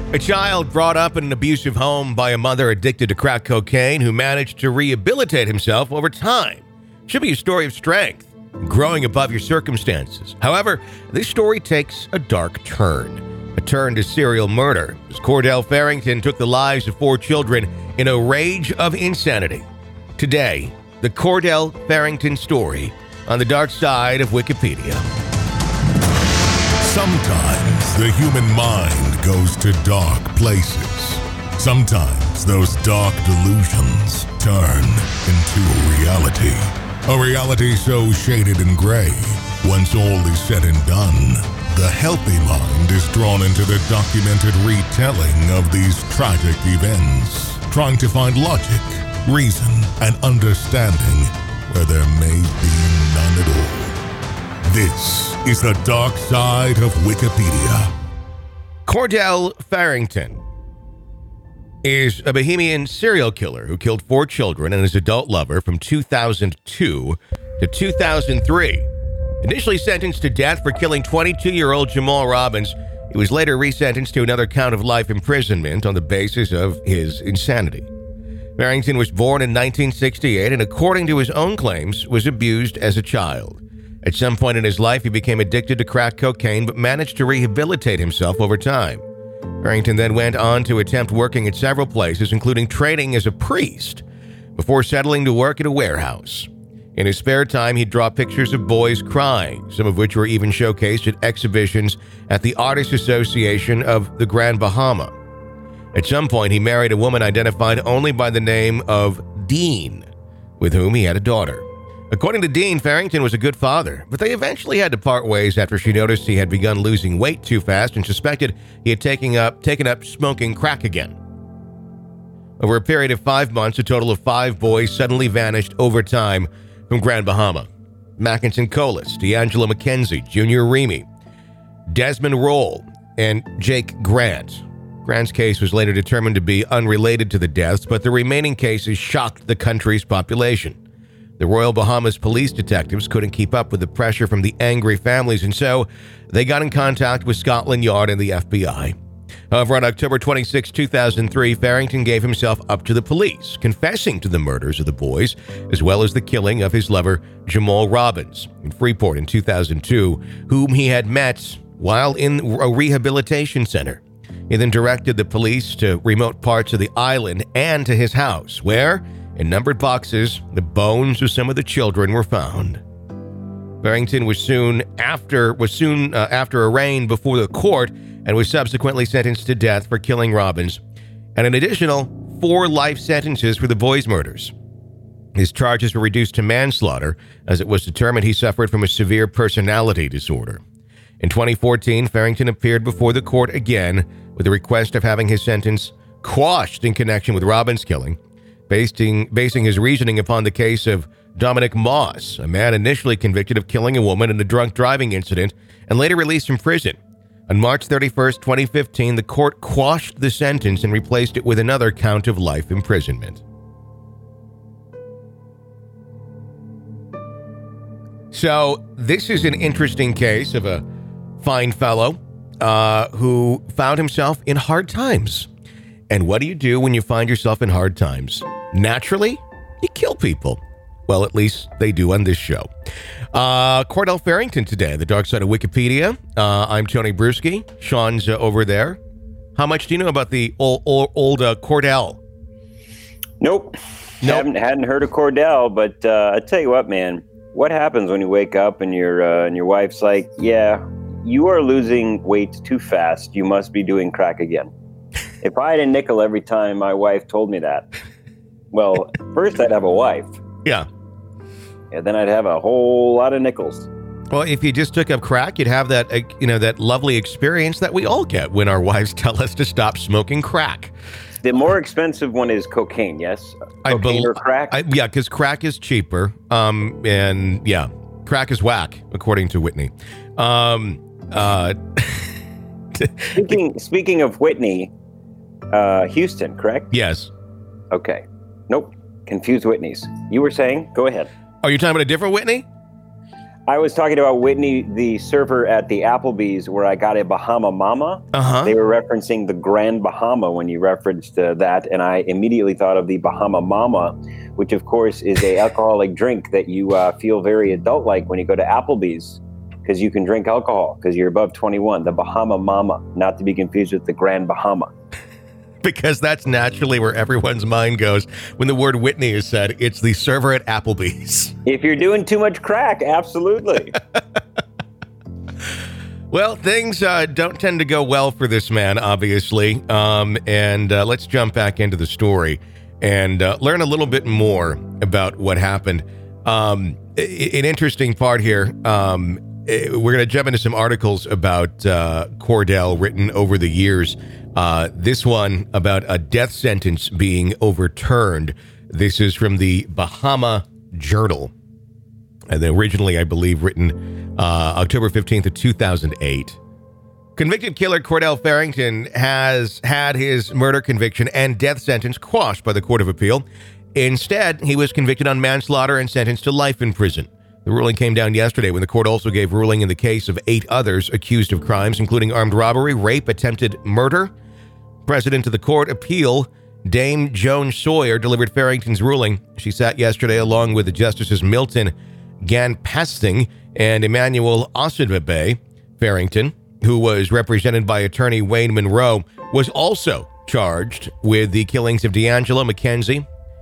A child brought up in an abusive home by a mother addicted to crack cocaine who managed to rehabilitate himself over time. Should be a story of strength, growing above your circumstances. However, this story takes a dark turn. A turn to serial murder, as Cordell Farrington took the lives of 4 children in a rage of insanity. Today, the Cordell Farrington story on the dark side of Wikipedia. Sometimes the human mind goes to dark places. Sometimes those dark delusions turn into a reality so shaded and gray. Once all is said and done, the healthy mind is drawn into the documented retelling of these tragic events, trying to find logic, reason, and understanding where there may be none at all. This is the dark side of Wikipedia. Cordell Farrington is a Bahamian serial killer who killed 4 children and his adult lover from 2002 to 2003. Initially sentenced to death for killing 22-year-old Jamal Robbins, he was later resentenced to another count of life imprisonment on the basis of his insanity. Farrington was born in 1968 and, according to his own claims, was abused as a child. At some point in his life, he became addicted to crack cocaine but managed to rehabilitate himself over time. Farrington then went on to attempt working at several places, including training as a priest, before settling to work at a warehouse. In his spare time, he'd draw pictures of boys crying, some of which were even showcased at exhibitions at the Artists Association of the Grand Bahama. At some point, he married a woman identified only by the name of Dean, with whom he had a daughter. According to Dean, Farrington was a good father, but they eventually had to part ways after she noticed he had begun losing weight too fast and suspected he had taken up smoking crack again. Over a period of 5 months, a total of 5 boys suddenly vanished over time from Grand Bahama. Mackinson Colas, D'Angelo McKenzie, Junior Remy, Desmond Roll, and Jake Grant. Grant's case was later determined to be unrelated to the deaths, but the remaining cases shocked the country's population. The Royal Bahamas police detectives couldn't keep up with the pressure from the angry families, and so they got in contact with Scotland Yard and the FBI. However, on October 26, 2003, Farrington gave himself up to the police, confessing to the murders of the boys, as well as the killing of his lover, Jamal Robbins, in Freeport in 2002, whom he had met while in a rehabilitation center. He then directed the police to remote parts of the island and to his house, where, in numbered boxes, the bones of some of the children were found. Farrington was soon after arraigned before the court and was subsequently sentenced to death for killing Robbins, and an additional 4 life sentences for the boys' murders. His charges were reduced to manslaughter, as it was determined he suffered from a severe personality disorder. In 2014, Farrington appeared before the court again with a request of having his sentence quashed in connection with Robbins' killing, basing his reasoning upon the case of Dominic Moss, a man initially convicted of killing a woman in a drunk driving incident and later released from prison. On March 31, 2015, the court quashed the sentence and replaced it with another count of life imprisonment. So this is an interesting case of a fine fellow who found himself in hard times. And what do you do when you find yourself in hard times? Naturally, you kill people. Well, at least they do on this show. Cordell Farrington today, the dark side of Wikipedia. I'm Tony Bruschi. Sean's over there. How much do you know about the old Cordell? Nope. Hadn't heard of Cordell, but I tell you what, man. What happens when you wake up and your wife's like, "Yeah, you are losing weight too fast. You must be doing crack again." If I had a nickel every time my wife told me that, well, first I'd have a wife. Yeah. And then I'd have a whole lot of nickels. Well, if you just took up crack, you'd have that, that lovely experience that we all get when our wives tell us to stop smoking crack. The more expensive one is cocaine, yes? Cocaine or crack? Yeah, because crack is cheaper. And yeah, crack is whack, according to Whitney. Speaking of Whitney, Houston, correct? Yes. Okay. Nope. Confused Whitneys. You were saying? Go ahead. Are you talking about a different Whitney? I was talking about Whitney, the server at the Applebee's, where I got a Bahama Mama. Uh-huh. They were referencing the Grand Bahama when you referenced that, and I immediately thought of the Bahama Mama, which of course is a alcoholic drink that you feel very adult-like when you go to Applebee's, because you can drink alcohol because you're above 21. The Bahama Mama, not to be confused with the Grand Bahama. Because that's naturally where everyone's mind goes when the word Whitney is said. It's the server at Applebee's. If you're doing too much crack, absolutely. Well, things don't tend to go well for this man, obviously. And let's jump back into the story and learn a little bit more about what happened. An interesting part here, we're going to jump into some articles about Cordell written over the years. This one about a death sentence being overturned. This is from the Bahama Journal. And originally, I believe, written October 15th of 2008. Convicted killer Cordell Farrington has had his murder conviction and death sentence quashed by the Court of Appeal. Instead, he was convicted on manslaughter and sentenced to life in prison. The ruling came down yesterday when the court also gave ruling in the case of 8 others accused of crimes, including armed robbery, rape, attempted murder. President of the court appeal, Dame Joan Sawyer, delivered Farrington's ruling. She sat yesterday along with the Justices Milton Ganpasting and Emmanuel Osinbabe. Farrington, who was represented by attorney Wayne Monroe, was also charged with the killings of D'Angelo McKenzie,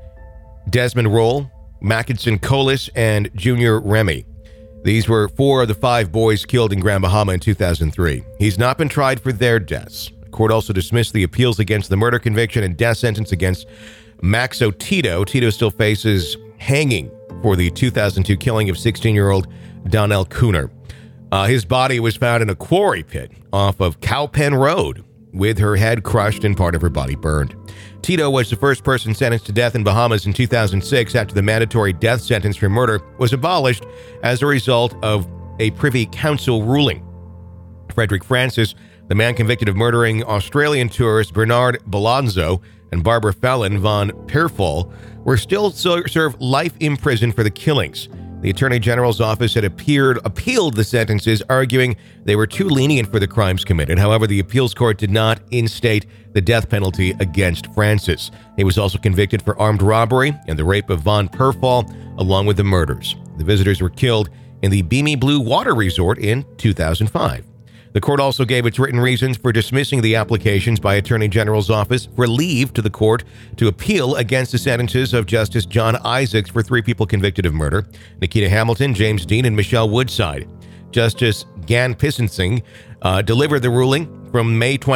Desmond Roll, Mackinson Colas, and Junior Remy. These were 4 of the 5 boys killed in Grand Bahama in 2003. He's not been tried for their deaths. The court also dismissed the appeals against the murder conviction and death sentence against Maxo Tito. Tito still faces hanging for the 2002 killing of 16-year-old Donnell Cooner. His body was found in a quarry pit off of Cowpen Road, with her head crushed and part of her body burned. Tito was the first person sentenced to death in Bahamas in 2006 after the mandatory death sentence for murder was abolished as a result of a Privy Council ruling. Frederick Francis, the man convicted of murdering Australian tourist Bernard Balonzo and Barbara Fallon von Perfall, were still served life in prison for the killings. The Attorney General's office had appealed the sentences, arguing they were too lenient for the crimes committed. However, the appeals court did not instate the death penalty against Francis. He was also convicted for armed robbery and the rape of von Perfall, along with the murders. The visitors were killed in the Beamy Blue Water Resort in 2005. The court also gave its written reasons for dismissing the applications by Attorney General's office for leave to the court to appeal against the sentences of Justice John Isaacs for 3 people convicted of murder: Nikita Hamilton, James Dean, and Michelle Woodside. Justice Gan Pissensing delivered the ruling from the May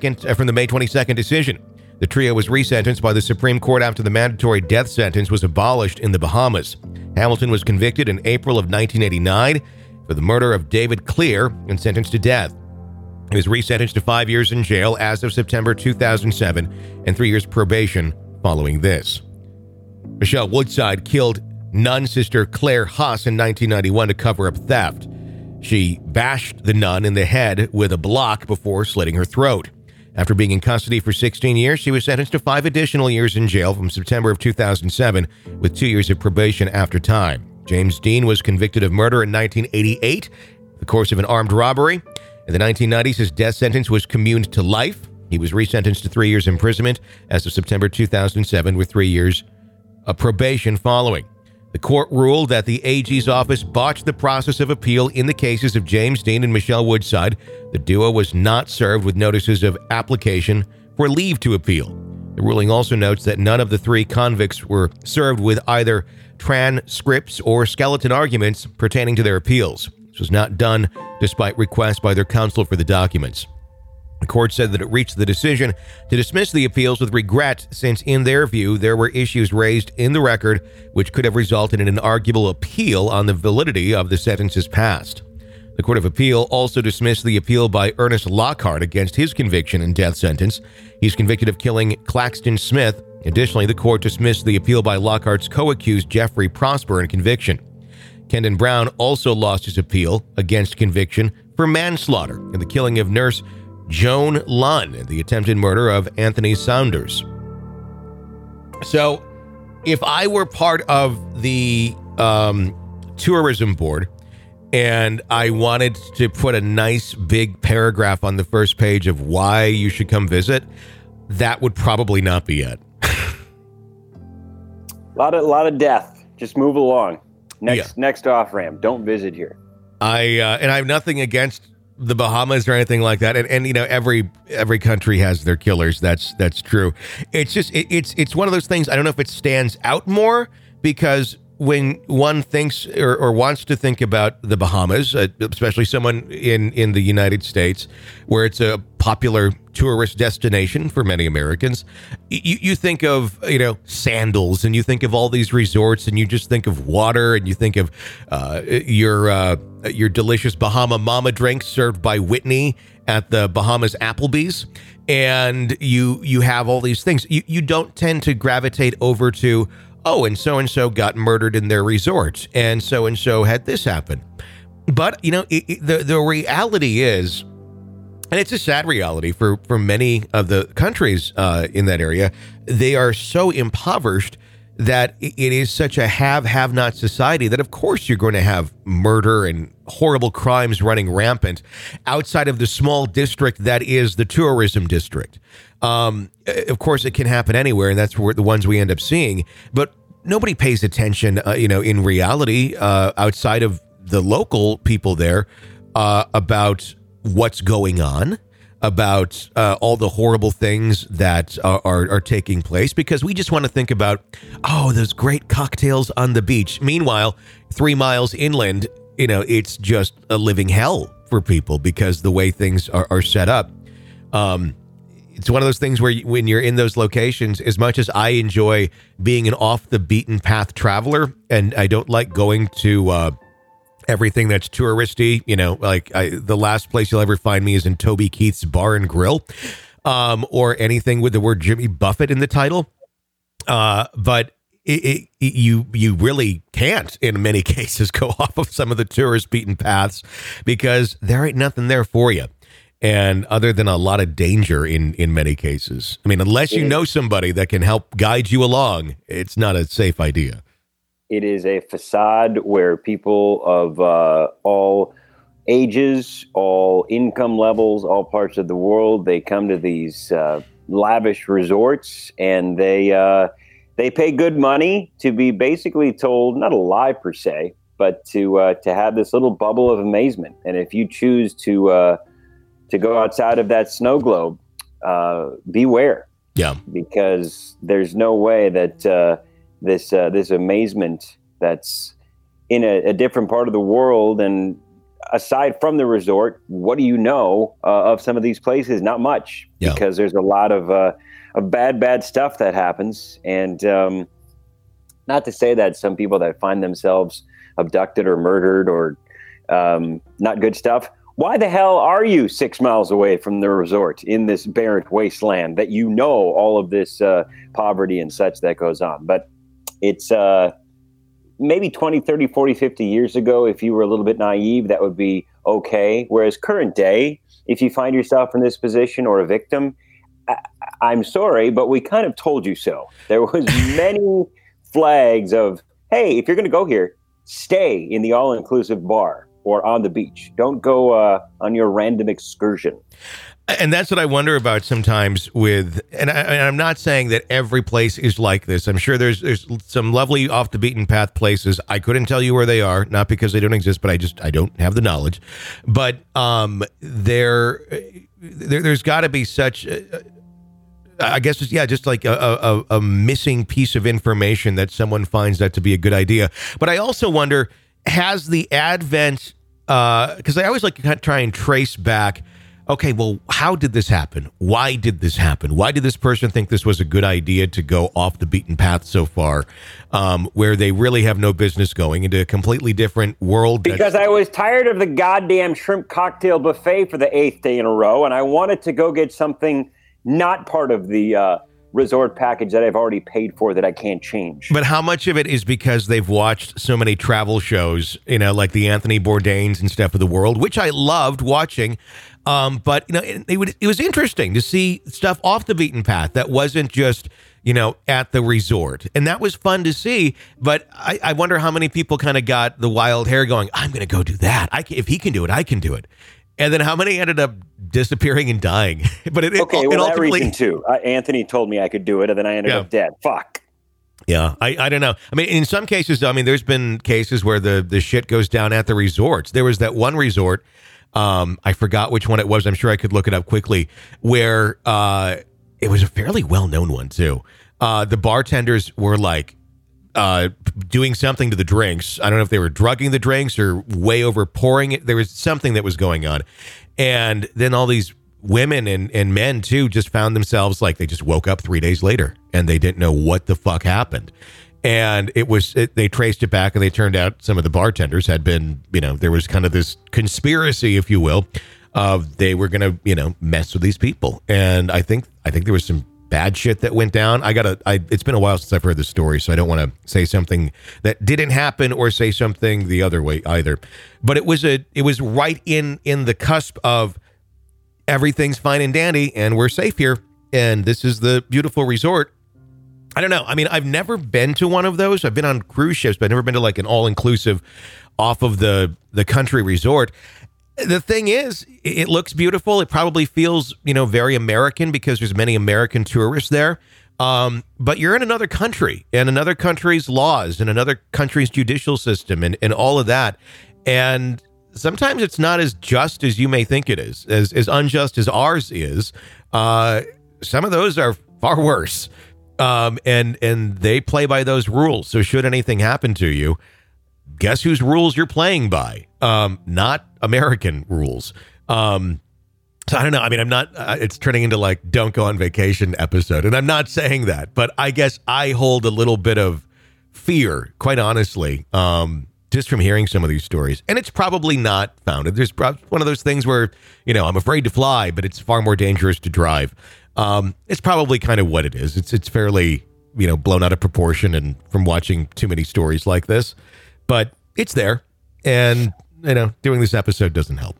22nd decision. The trio was resentenced by the Supreme Court after the mandatory death sentence was abolished in the Bahamas. Hamilton was convicted in April of 1989 for the murder of David Clear and sentenced to death. He was resentenced to 5 years in jail as of September 2007 and 3 years probation following this. Michelle Woodside killed nun sister Claire Huss in 1991 to cover up theft. She bashed the nun in the head with a block before slitting her throat. After being in custody for 16 years, she was sentenced to 5 additional years in jail from September of 2007 with 2 years of probation after time. James Dean was convicted of murder in 1988 in the course of an armed robbery. In the 1990s, his death sentence was commuted to life. He was resentenced to 3 years imprisonment as of September 2007 with 3 years of probation following. The court ruled that the AG's office botched the process of appeal in the cases of James Dean and Michelle Woodside. The duo was not served with notices of application for leave to appeal. The ruling also notes that none of the 3 convicts were served with either transcripts or skeleton arguments pertaining to their appeals. This was not done despite requests by their counsel for the documents. The court said that it reached the decision to dismiss the appeals with regret, since in their view there were issues raised in the record which could have resulted in an arguable appeal on the validity of the sentences passed. The Court of Appeal also dismissed the appeal by Ernest Lockhart against his conviction and death sentence. He's convicted of killing Claxton Smith. Additionally, the court dismissed the appeal by Lockhart's co-accused Jeffrey Prosper in conviction. Kendon Brown also lost his appeal against conviction for manslaughter in the killing of nurse Joan Lunn and the attempted murder of Anthony Saunders. So, if I were part of the tourism board and I wanted to put a nice big paragraph on the first page of why you should come visit, that would probably not be it. A lot of death. Just move along. Next off ramp. Don't visit here. I have nothing against the Bahamas or anything like that, and you know, every country has their killers. That's true. It's just it's one of those things. I don't know if it stands out more because when one thinks or wants to think about the Bahamas, especially someone in the United States, where it's a popular tourist destination for many Americans, you think of, you know, sandals, and you think of all these resorts, and you just think of water, and you think of your delicious Bahama Mama drinks served by Whitney at the Bahamas Applebee's, and you have all these things. You don't tend to gravitate over to, oh, and so got murdered in their resort, and so had this happen. But, you know, the reality is, and it's a sad reality for many of the countries in that area, they are so impoverished that it is such a have-not society that, of course, you're going to have murder and horrible crimes running rampant outside of the small district that is the tourism district. Of course, it can happen anywhere, and that's where the ones we end up seeing. But nobody pays attention, in reality, outside of the local people there, about what's going on, about all the horrible things that are taking place, because we just want to think about, oh, those great cocktails on the beach. Meanwhile, 3 miles inland, you know, it's just a living hell for people because the way things are set up. It's one of those things where when you're in those locations, as much as I enjoy being an off the beaten path traveler, and I don't like going to everything that's touristy, you know, like the last place you'll ever find me is in Toby Keith's Bar and Grill, or anything with the word Jimmy Buffett in the title. But you really can't, in many cases, go off of some of the tourist beaten paths because there ain't nothing there for you. And other than a lot of danger in many cases. I mean, unless you know somebody that can help guide you along, it's not a safe idea. It is a facade where people of all ages, all income levels, all parts of the world, they come to these lavish resorts, and they pay good money to be basically told, not a lie per se, but to have this little bubble of amazement. And if you choose to go outside of that snow globe, beware. Yeah. Because there's no way that this amazement that's in a different part of the world, and aside from the resort, what do you know of some of these places? Not much, because there's a lot of bad stuff that happens. And not to say that some people that find themselves abducted or murdered or not good stuff, why the hell are you 6 miles away from the resort in this barren wasteland that you know all of this poverty and such that goes on? But it's maybe 20, 30, 40, 50 years ago, if you were a little bit naive, that would be okay. Whereas current day, if you find yourself in this position or a victim, I'm sorry, but we kind of told you so. There was many flags of, hey, if you're going to go here, stay in the all-inclusive bar or on the beach. Don't go on your random excursion. And that's what I wonder about sometimes with, and I'm not saying that every place is like this. I'm sure there's some lovely off the beaten path places. I couldn't tell you where they are, not because they don't exist, but I don't have the knowledge. But there's got to be such, I guess, just like a missing piece of information that someone finds that to be a good idea. But I also wonder, has the advent, because I always like to try and trace back, okay, well, how did this happen? Why did this happen? Why did this person think this was a good idea to go off the beaten path so far, where they really have no business going into a completely different world? Because I was tired of the goddamn shrimp cocktail buffet for the 8th day in a row, and I wanted to go get something not part of the resort package that I've already paid for that I can't change. But how much of it is because they've watched so many travel shows, like the Anthony Bourdains and stuff of the world, which I loved watching. But it was interesting to see stuff off the beaten path that wasn't just, at the resort. And that was fun to see. But I wonder how many people kind of got the wild hair going, I'm going to go do that. If he can do it, I can do it. And then how many ended up disappearing and dying? But it that reason too. Anthony told me I could do it, and then I ended up dead. Fuck. Yeah, I don't know. I mean, in some cases, there's been cases where the shit goes down at the resorts. There was that one resort, I forgot which one it was. I'm sure I could look it up quickly, where it was a fairly well-known one, too. The bartenders were like doing something to the drinks. I don't know if they were drugging the drinks or way over pouring it. There was something that was going on. And then all these women and men too just found themselves like they just woke up 3 days later and they didn't know what the fuck happened. And they traced it back, and they turned out some of the bartenders had been, there was kind of this conspiracy, if you will, of they were going to, mess with these people. And I think there was some bad shit that went down. It's been a while since I've heard this story, so I don't want to say something that didn't happen or say something the other way either. But it was right in the cusp of everything's fine and dandy and we're safe here. And this is the beautiful resort. I don't know. I mean, I've never been to one of those. I've been on cruise ships, but I've never been to like an all-inclusive off of the country resort. The thing is, it looks beautiful. It probably feels, very American because there's many American tourists there. But you're in another country and another country's laws and another country's judicial system and all of that. And sometimes it's not as just as you may think it is, as unjust as ours is. Some of those are far worse. And they play by those rules. So should anything happen to you, guess whose rules you're playing by? Not American rules. So I don't know. I mean, I'm not, it's turning into like, don't go on vacation episode. And I'm not saying that, but I guess I hold a little bit of fear, quite honestly, just from hearing some of these stories. And it's probably not founded. There's one of those things where, I'm afraid to fly, but it's far more dangerous to drive. It's probably kind of what it is. It's fairly, blown out of proportion and from watching too many stories like this, but it's there. And, doing this episode doesn't help.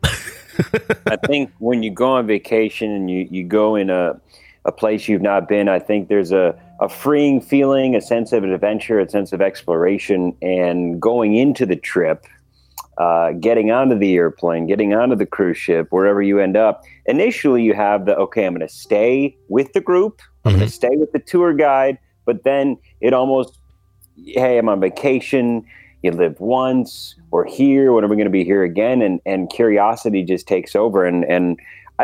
I think when you go on vacation and you go in a place you've not been, I think there's a freeing feeling, a sense of adventure, a sense of exploration, and going into the trip, getting onto the airplane, getting onto the cruise ship, wherever you end up. Initially, you have I'm going to stay with the group, I'm going to stay with the tour guide, but then it almost, hey, I'm on vacation, you live once, we're here, when are we going to be here again? And curiosity just takes over. And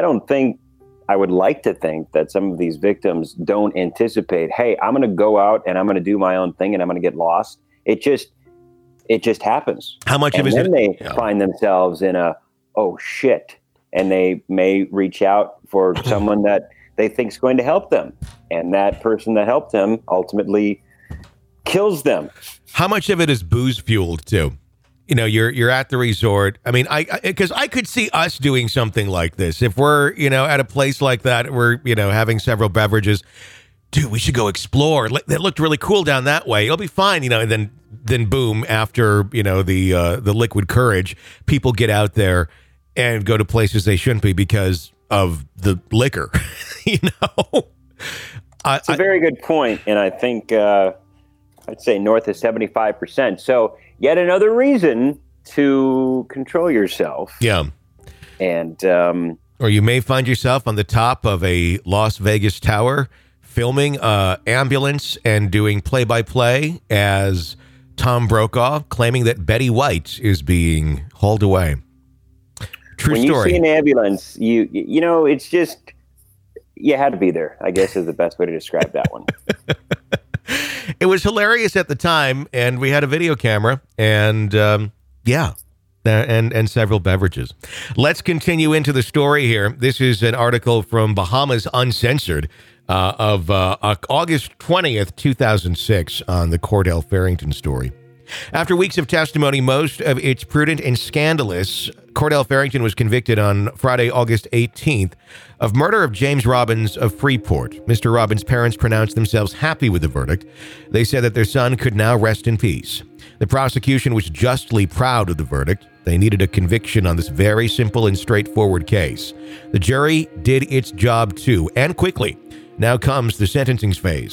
I would like to think that some of these victims don't anticipate, hey, I'm going to go out and I'm going to do my own thing and I'm going to get lost. It just happens. How much of it? And then they find themselves in oh shit. And they may reach out for someone that they think is going to help them. And that person that helped them ultimately kills them. How much of it is booze fueled too? You're at the resort. I mean, because I could see us doing something like this. If we're, at a place like that, we're, having several beverages. Dude, we should go explore. That looked really cool down that way. It'll be fine, and then boom, after, the liquid courage, people get out there and go to places they shouldn't be because of the liquor, It's a very good point. And I think, I'd say north of 75%. So yet another reason to control yourself. Yeah. And, or you may find yourself on the top of a Las Vegas tower filming ambulance and doing play-by-play as Tom Brokaw claiming that Betty White is being hauled away. True when story. When you see an ambulance, it's just, you had to be there, I guess is the best way to describe that one. It was hilarious at the time, and we had a video camera, and and several beverages. Let's continue into the story here. This is an article from Bahamas Uncensored of August 20th, 2006 on the Cordell Farrington story. After weeks of testimony, most of it's prudent and scandalous, Cordell Farrington was convicted on Friday, August 18th, of murder of James Robbins of Freeport. Mr. Robbins' parents pronounced themselves happy with the verdict. They said that their son could now rest in peace. The prosecution was justly proud of the verdict. They needed a conviction on this very simple and straightforward case. The jury did its job too, and quickly. Now comes the sentencing phase.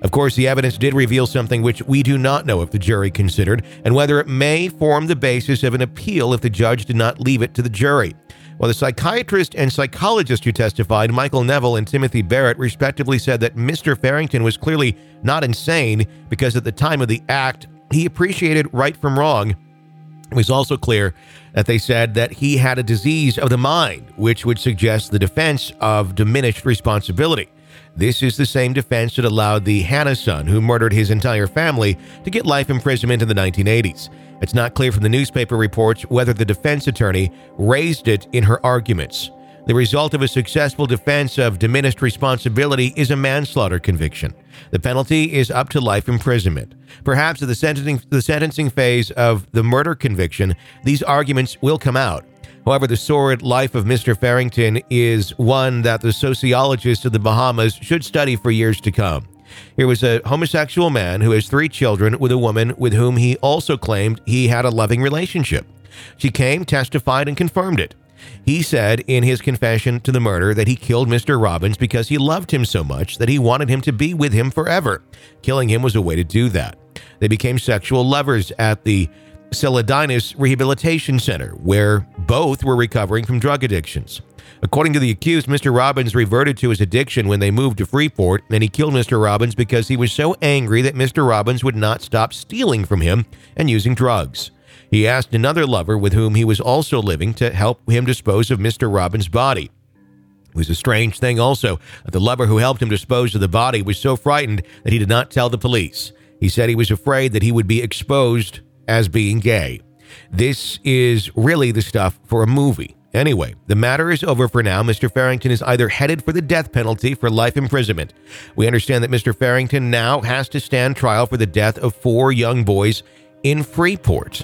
Of course, the evidence did reveal something which we do not know if the jury considered, and whether it may form the basis of an appeal if the judge did not leave it to the jury. While the psychiatrist and psychologist who testified, Michael Neville and Timothy Barrett, respectively, said that Mr. Farrington was clearly not insane because at the time of the act, he appreciated right from wrong. It was also clear that they said that he had a disease of the mind, which would suggest the defense of diminished responsibility. This is the same defense that allowed the Hanna son, who murdered his entire family, to get life imprisonment in the 1980s. It's not clear from the newspaper reports whether the defense attorney raised it in her arguments. The result of a successful defense of diminished responsibility is a manslaughter conviction. The penalty is up to life imprisonment. Perhaps at the sentencing phase of the murder conviction, these arguments will come out. However, the sordid life of Mr. Farrington is one that the sociologists of the Bahamas should study for years to come. Here was a homosexual man who has 3 children with a woman with whom he also claimed he had a loving relationship. She came, testified, and confirmed it. He said in his confession to the murder that he killed Mr. Robbins because he loved him so much that he wanted him to be with him forever. Killing him was a way to do that. They became sexual lovers at the Celadinus Rehabilitation Center, where both were recovering from drug addictions. According to the accused, Mr. Robbins reverted to his addiction when they moved to Freeport, and he killed Mr. Robbins because he was so angry that Mr. Robbins would not stop stealing from him and using drugs. He asked another lover with whom he was also living to help him dispose of Mr. Robbins' body. It was a strange thing also that the lover who helped him dispose of the body was so frightened that he did not tell the police. He said he was afraid that he would be exposed as being gay. This is really the stuff for a movie. Anyway, the matter is over for now. Mr. Farrington is either headed for the death penalty for life imprisonment. We understand that Mr. Farrington now has to stand trial for the death of 4 young boys in Freeport.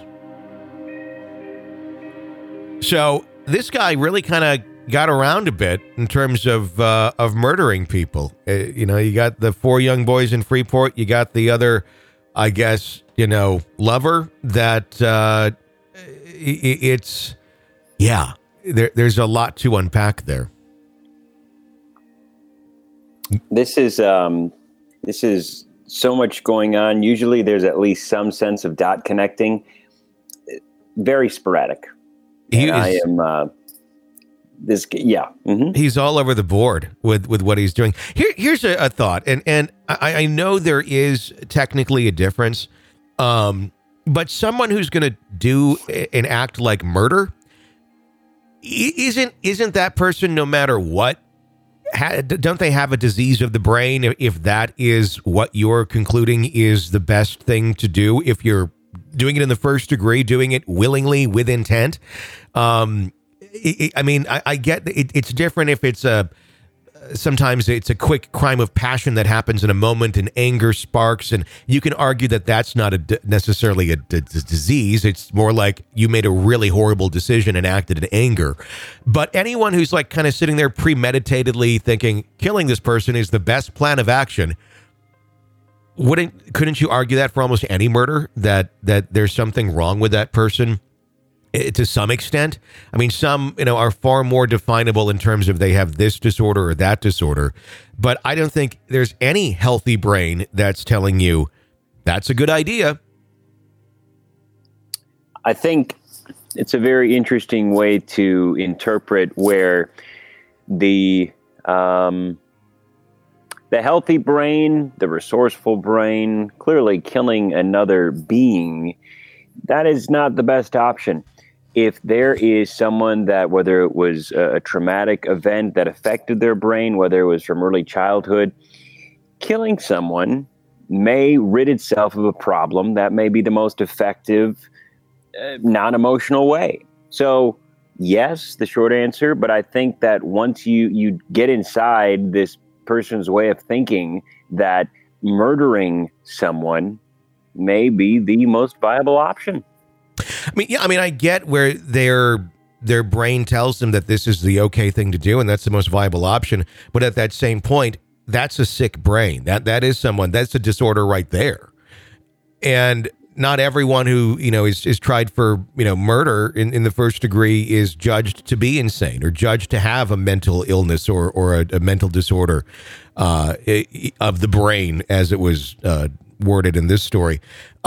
So this guy really kind of got around a bit in terms of murdering people. You got the 4 young boys in Freeport. You got the other, I guess, lover that there's a lot to unpack there. This is so much going on. Usually there's at least some sense of dot connecting. Very sporadic. He's all over the board with what he's doing. Here's a thought, and I know there is technically a difference, but someone who's going to do an act like murder, isn't that person, no matter what, don't they have a disease of the brain if that is what you're concluding is the best thing to do? If you're doing it in the first degree, doing it willingly with intent. I get it's different if it's sometimes it's a quick crime of passion that happens in a moment and anger sparks, and you can argue that that's not necessarily a disease. It's more like you made a really horrible decision and acted in anger. But anyone who's like kind of sitting there premeditatedly thinking killing this person is the best plan of action, couldn't you argue that for almost any murder, that there's something wrong with that person to some extent? I mean, some, are far more definable in terms of they have this disorder or that disorder, but I don't think there's any healthy brain that's telling you that's a good idea. I think it's a very interesting way to interpret where the healthy brain, the resourceful brain, clearly killing another being, that is not the best option. If there is someone that, whether it was a traumatic event that affected their brain, whether it was from early childhood, killing someone may rid itself of a problem that may be the most effective, non-emotional way. So, yes, the short answer, but I think that once you get inside this person's way of thinking, that murdering someone may be the most viable option. I get where their brain tells them that this is the okay thing to do and that's the most viable option, but at that same point, that's a sick brain. That is someone, that's a disorder right there. And not everyone who, is tried for, murder in the first degree is judged to be insane or judged to have a mental illness or a mental disorder of the brain, as it was worded in this story.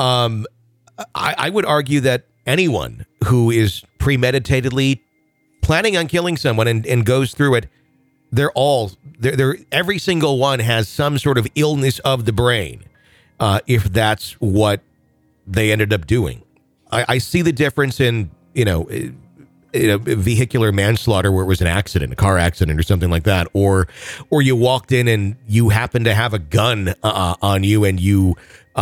I would argue that anyone who is premeditatedly planning on killing someone and goes through it, every single one has some sort of illness of the brain, if that's what they ended up doing. I see the difference in, vehicular manslaughter where it was an accident, a car accident or something like that, or you walked in and you happened to have a gun on you and you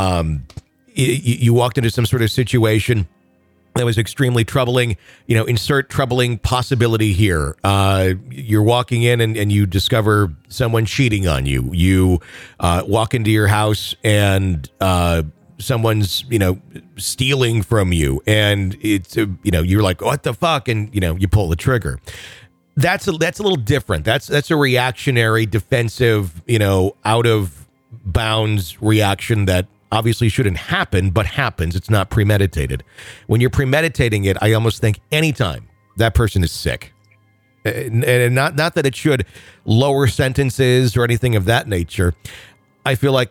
walked into some sort of situation that was extremely troubling. Insert troubling possibility here. You're walking in and you discover someone cheating on you. You walk into your house and someone's, stealing from you. And it's, you're like, what the fuck? And, you pull the trigger. That's a little different. That's a reactionary, defensive, out of bounds reaction that obviously shouldn't happen, but happens. It's not premeditated. When you're premeditating it, I almost think anytime that person is sick. And not that it should lower sentences or anything of that nature. I feel like,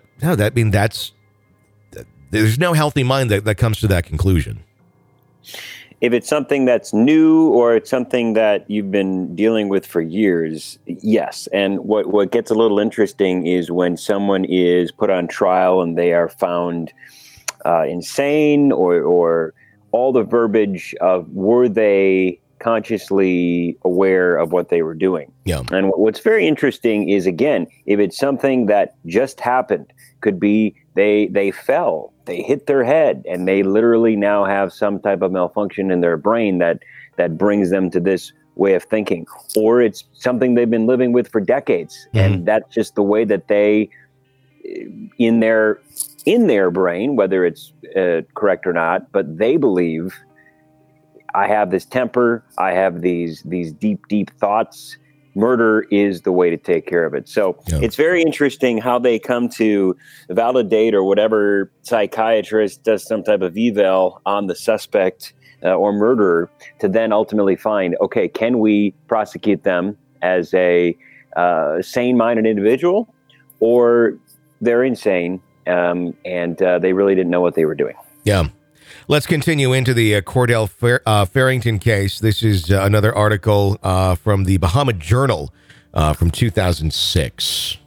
there's no healthy mind that comes to that conclusion. If it's something that's new or it's something that you've been dealing with for years, yes. And what gets a little interesting is when someone is put on trial and they are found insane or all the verbiage of were they consciously aware of what they were doing. Yeah. And what's very interesting is, again, if it's something that just happened, could be they fell, they hit their head, and they literally now have some type of malfunction in their brain that brings them to this way of thinking. Or it's something they've been living with for decades. Mm-hmm. And that's just the way that they, in their brain, whether it's correct or not, but they believe, I have this temper, I have these deep thoughts. Murder is the way to take care of it. So It's very interesting how they come to validate, or whatever psychiatrist does some type of eval on the suspect or murderer, to then ultimately find, okay, can we prosecute them as a sane-minded individual, or they're insane and they really didn't know what they were doing. Yeah. Let's continue into the Cordell Farrington case. This is another article from the Bahama Journal from 2006.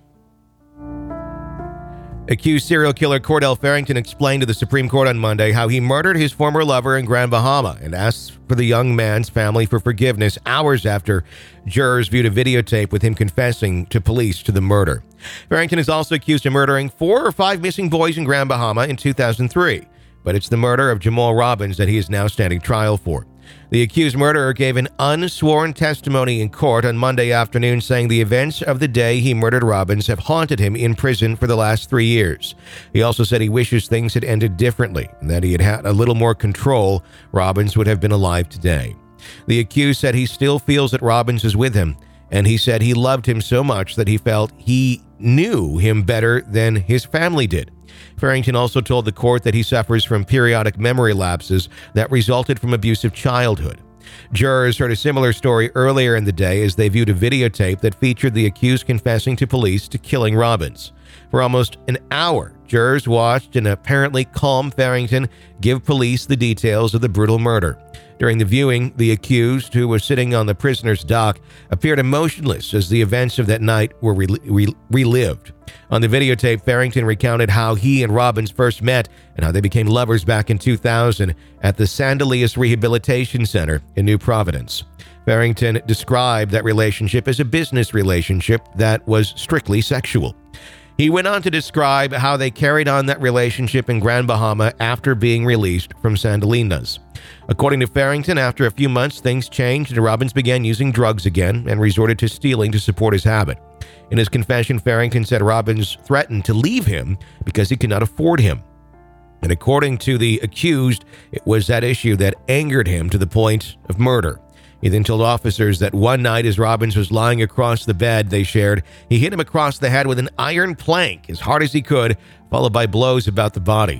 Accused serial killer Cordell Farrington explained to the Supreme Court on Monday how he murdered his former lover in Grand Bahama and asked for the young man's family for forgiveness hours after jurors viewed a videotape with him confessing to police to the murder. Farrington is also accused of murdering 4 or 5 missing boys in Grand Bahama in 2003. But it's the murder of Jamal Robbins that he is now standing trial for. The accused murderer gave an unsworn testimony in court on Monday afternoon, saying the events of the day he murdered Robbins have haunted him in prison for the last 3 years. He also said he wishes things had ended differently and that he had had a little more control. Robbins would have been alive today. The accused said he still feels that Robbins is with him, and he said he loved him so much that he felt he knew him better than his family did. Farrington also told the court that he suffers from periodic memory lapses that resulted from abusive childhood. Jurors heard a similar story earlier in the day as they viewed a videotape that featured the accused confessing to police to killing Robbins. For almost an hour, jurors watched an apparently calm Farrington give police the details of the brutal murder. During the viewing, the accused, who was sitting on the prisoner's dock, appeared emotionless as the events of that night were relived. On the videotape, Farrington recounted how he and Robbins first met and how they became lovers back in 2000 at the Sandalias Rehabilitation Center in New Providence. Farrington described that relationship as a business relationship that was strictly sexual. He went on to describe how they carried on that relationship in Grand Bahama after being released from Sandalinas. According to Farrington, after a few months, things changed and Robbins began using drugs again and resorted to stealing to support his habit. In his confession, Farrington said Robbins threatened to leave him because he could not afford him. And according to the accused, it was that issue that angered him to the point of murder. He then told officers that one night as Robbins was lying across the bed they shared, he hit him across the head with an iron plank as hard as he could, followed by blows about the body.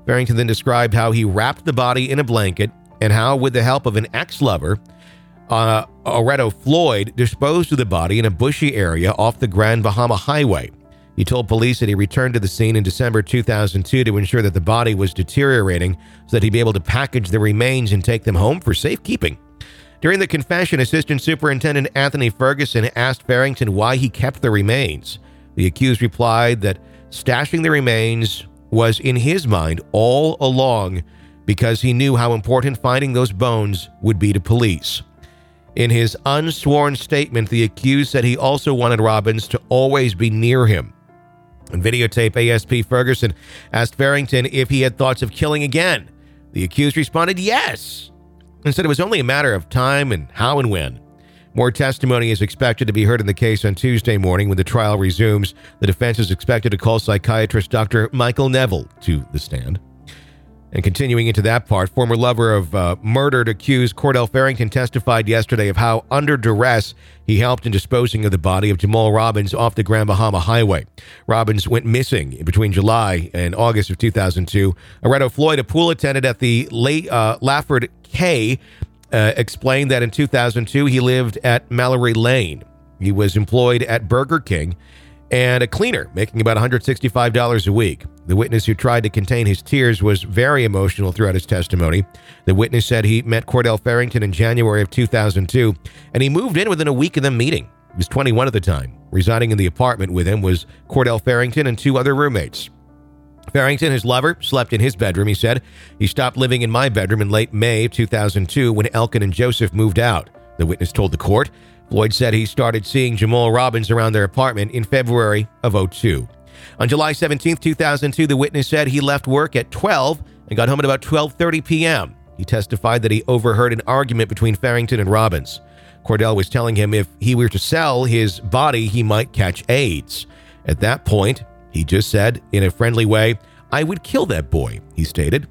Farrington then described how he wrapped the body in a blanket and how, with the help of an ex-lover, Oretto Floyd disposed of the body in a bushy area off the Grand Bahama Highway. He told police that he returned to the scene in December 2002 to ensure that the body was deteriorating so that he'd be able to package the remains and take them home for safekeeping. During the confession, Assistant Superintendent Anthony Ferguson asked Farrington why he kept the remains. The accused replied that stashing the remains was in his mind all along because he knew how important finding those bones would be to police. In his unsworn statement, the accused said he also wanted Robbins to always be near him. On videotape, ASP Ferguson asked Farrington if he had thoughts of killing again. The accused responded yes, and said it was only a matter of time and how and when. More testimony is expected to be heard in the case on Tuesday morning when the trial resumes. The defense is expected to call psychiatrist Dr. Michael Neville to the stand. And continuing into that part, former lover of murdered accused Cordell Farrington testified yesterday of how, under duress, he helped in disposing of the body of Jamal Robbins off the Grand Bahama Highway. Robbins went missing between July and August of 2002. Oretto Floyd, a pool attendant at the Lafford K, explained that in 2002 he lived at Mallory Lane. He was employed at Burger King and a cleaner, making about $165 a week. The witness who tried to contain his tears was very emotional throughout his testimony. The witness said he met Cordell Farrington in January of 2002, and he moved in within a week of them meeting. He was 21 at the time. Residing in the apartment with him was Cordell Farrington and two other roommates. Farrington, his lover, slept in his bedroom, he said. He stopped living in my bedroom in late May of 2002 when Elkin and Joseph moved out, the witness told the court. Floyd said he started seeing Jamal Robbins around their apartment in February of 2002. On July 17, 2002, the witness said he left work at 12 and got home at about 12:30 p.m. He testified that he overheard an argument between Farrington and Robbins. Cordell was telling him if he were to sell his body, he might catch AIDS. At that point, he just said, in a friendly way, "I would kill that boy," he stated.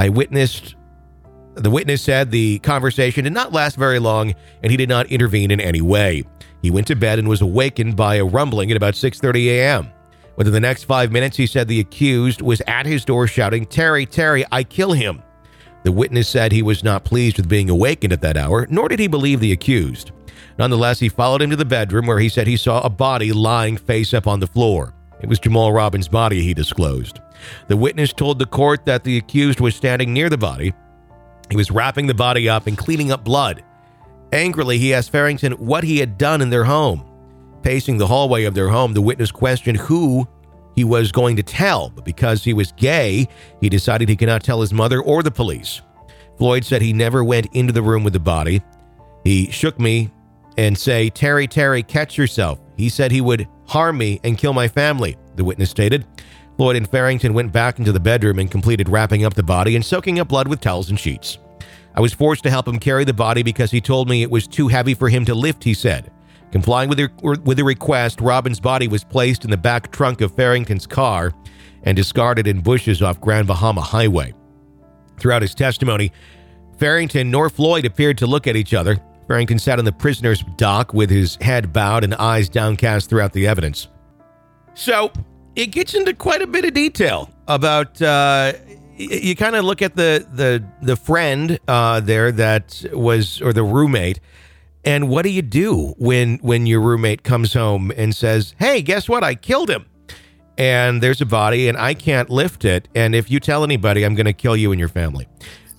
The witness said the conversation did not last very long and he did not intervene in any way. He went to bed and was awakened by a rumbling at about 6:30 a.m. Within the next 5 minutes, he said the accused was at his door shouting, "Terry, Terry, I kill him." The witness said he was not pleased with being awakened at that hour, nor did he believe the accused. Nonetheless, he followed him to the bedroom where he said he saw a body lying face up on the floor. It was Jamal Robbins' body, he disclosed. The witness told the court that the accused was standing near the body. He was wrapping the body up and cleaning up blood. Angrily, he asked Farrington what he had done in their home. Pacing the hallway of their home, the witness questioned who he was going to tell, but because he was gay, he decided he could not tell his mother or the police. Floyd said he never went into the room with the body. He shook me and say, "Terry, Terry, catch yourself." He said he would harm me and kill my family, the witness stated. Floyd and Farrington went back into the bedroom and completed wrapping up the body and soaking up blood with towels and sheets. "I was forced to help him carry the body because he told me it was too heavy for him to lift," he said. Complying with the request, Robbins' body was placed in the back trunk of Farrington's car and discarded in bushes off Grand Bahama Highway. Throughout his testimony, Farrington nor Floyd appeared to look at each other. Farrington sat on the prisoner's dock with his head bowed and eyes downcast throughout the evidence. So it gets into quite a bit of detail about, you kind of look at the friend there that was, or the roommate, and what do you do when your roommate comes home and says, "Hey, guess what? I killed him. And there's a body and I can't lift it. And if you tell anybody, I'm going to kill you and your family."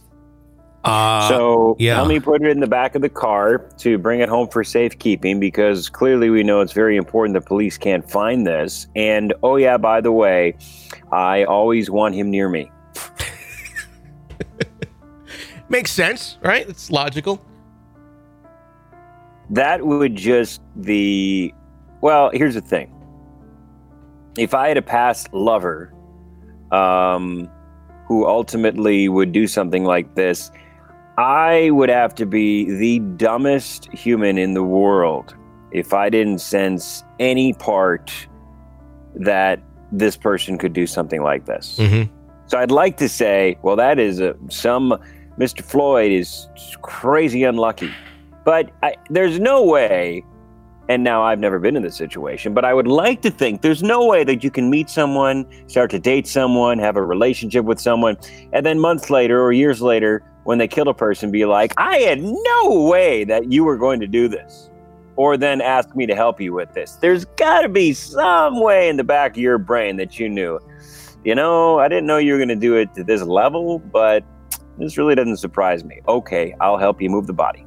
Let me put it in the back of the car to bring it home for safekeeping, because clearly we know it's very important the police can't find this. And, oh yeah, by the way, I always want him near me. Makes sense, right? It's logical. That would just be, well, here's the thing. If I had a past lover who ultimately would do something like this, I would have to be the dumbest human in the world if I didn't sense any part that this person could do something like this. Mm-hmm. So I'd like to say, well, that is Mr. Floyd is crazy unlucky. But there's no way And now I've never been in this situation, but I would like to think there's no way that you can meet someone, start to date someone, have a relationship with someone, and then months later or years later, when they kill a person, be like, I had no way that you were going to do this. Or then ask me to help you with this. There's got to be some way in the back of your brain that you knew, I didn't know you were going to do it to this level, but this really doesn't surprise me. Okay, I'll help you move the body.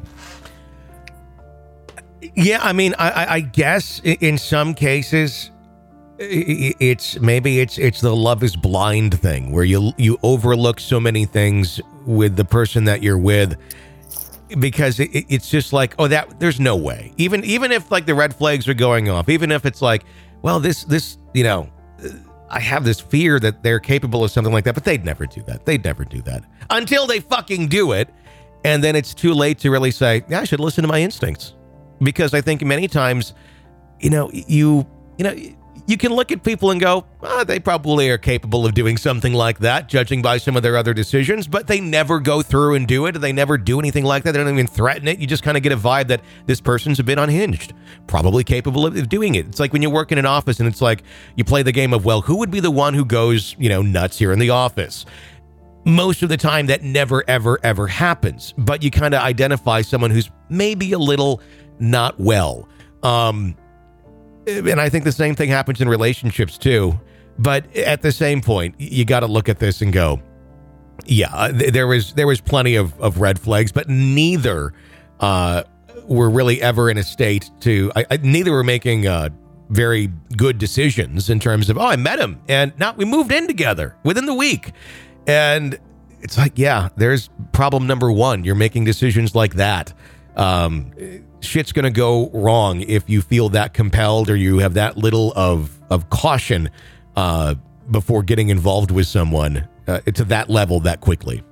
Yeah, I mean, I guess in some cases, it's the love is blind thing where you overlook so many things with the person that you're with because it's just like, oh, that there's no way. Even if like the red flags are going off, even if it's like, well, this I have this fear that they're capable of something like that, but they'd never do that. They'd never do that until they fucking do it, and then it's too late to really say, yeah, I should listen to my instincts. Because I think many times, you can look at people and go, oh, they probably are capable of doing something like that, judging by some of their other decisions, but they never go through and do it. They never do anything like that. They don't even threaten it. You just kind of get a vibe that this person's a bit unhinged, probably capable of doing it. It's like when you work in an office and it's like you play the game of, well, who would be the one who goes, nuts here in the office? Most of the time that never, ever, ever happens, but you kind of identify someone who's maybe a little not well. And I think the same thing happens in relationships too. But at the same point, you got to look at this and go, yeah, there was plenty of red flags, but neither were really ever in a state to, neither were making very good decisions in terms of, oh, I met him and now we moved in together within the week. And it's like, yeah, there's problem number one. You're making decisions like that. Shit's going to go wrong if you feel that compelled or you have that little of caution before getting involved with someone to that level that quickly.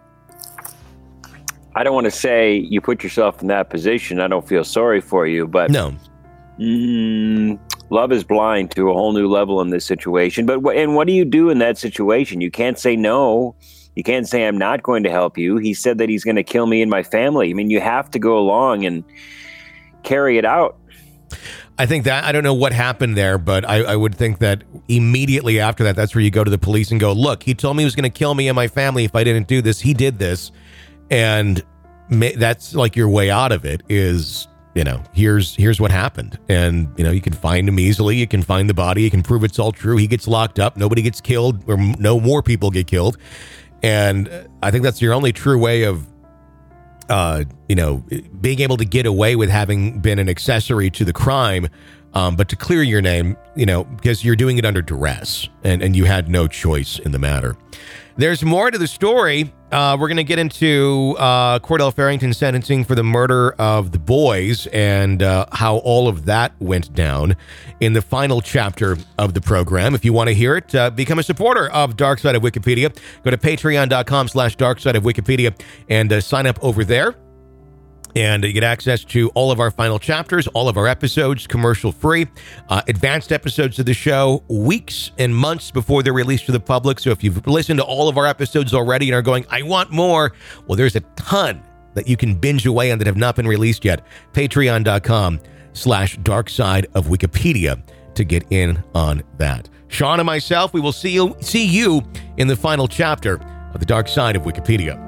I don't want to say you put yourself in that position. I don't feel sorry for you, but no. Love is blind to a whole new level in this situation. But what do you do in that situation? You can't say no. You can't say I'm not going to help you. He said that he's going to kill me and my family. I mean, you have to go along and carry it out. I think that, I don't know what happened there, but I would think that immediately after that, that's where you go to the police and go, look, he told me he was going to kill me and my family if I didn't do this. He did this. And that's like your way out of it is, here's what happened. And, you can find him easily. You can find the body. You can prove it's all true. He gets locked up. Nobody gets killed or no more people get killed. And I think that's your only true way of, being able to get away with having been an accessory to the crime, but to clear your name, because you're doing it under duress and you had no choice in the matter. There's more to the story. We're going to get into Cordell Farrington's sentencing for the murder of the boys and how all of that went down in the final chapter of the program. If you want to hear it, become a supporter of Dark Side of Wikipedia. Go to patreon.com/darksideofwikipedia and sign up over there. And you get access to all of our final chapters, all of our episodes, commercial-free, advanced episodes of the show, weeks and months before they're released to the public. So if you've listened to all of our episodes already and are going, I want more, well, there's a ton that you can binge away on that have not been released yet. Patreon.com/darksideofwikipedia to get in on that. Sean and myself, we will see you in the final chapter of the Dark Side of Wikipedia.